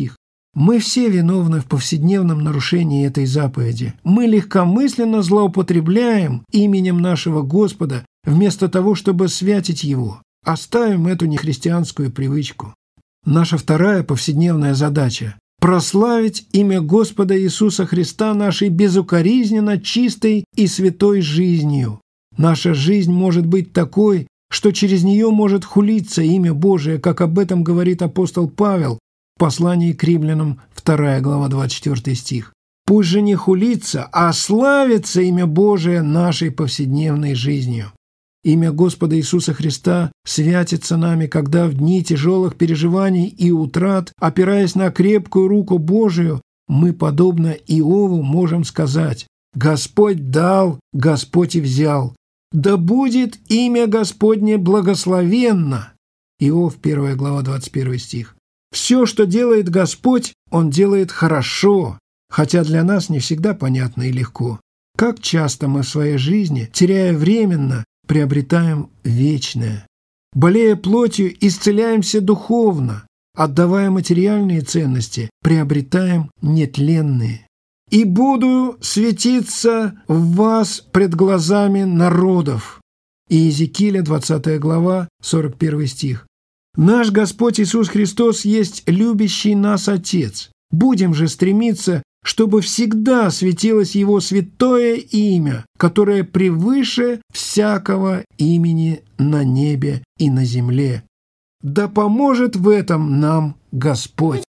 Speaker 1: Мы все виновны в повседневном нарушении этой заповеди. Мы легкомысленно злоупотребляем именем нашего Господа, вместо того, чтобы святить Его. Оставим эту нехристианскую привычку. Наша вторая повседневная задача – прославить имя Господа Иисуса Христа нашей безукоризненно чистой и святой жизнью. Наша жизнь может быть такой, что через нее может хулиться имя Божие, как об этом говорит апостол Павел в послании к Римлянам, вторая глава, двадцать четвёртый стих. Пусть же не хулится, а славится имя Божие нашей повседневной жизнью. Имя Господа Иисуса Христа святится нами, когда в дни тяжелых переживаний и утрат, опираясь на крепкую руку Божию, мы, подобно Иову, можем сказать: «Господь дал, Господь и взял. Да будет имя Господне благословенно». Иов, первая глава, двадцать первый стих. Все, что делает Господь, Он делает хорошо, хотя для нас не всегда понятно и легко. Как часто мы в своей жизни, теряя временно, приобретаем вечное. Болея плотью, исцеляемся духовно. Отдавая материальные ценности, приобретаем нетленные. «И буду светиться в вас пред глазами народов». Иезекииля, двадцатая глава, сорок первый стих. Наш Господь Иисус Христос есть любящий нас Отец. Будем же стремиться, чтобы всегда светилось Его святое имя, которое превыше всякого имени на небе и на земле. Да поможет в этом нам Господь.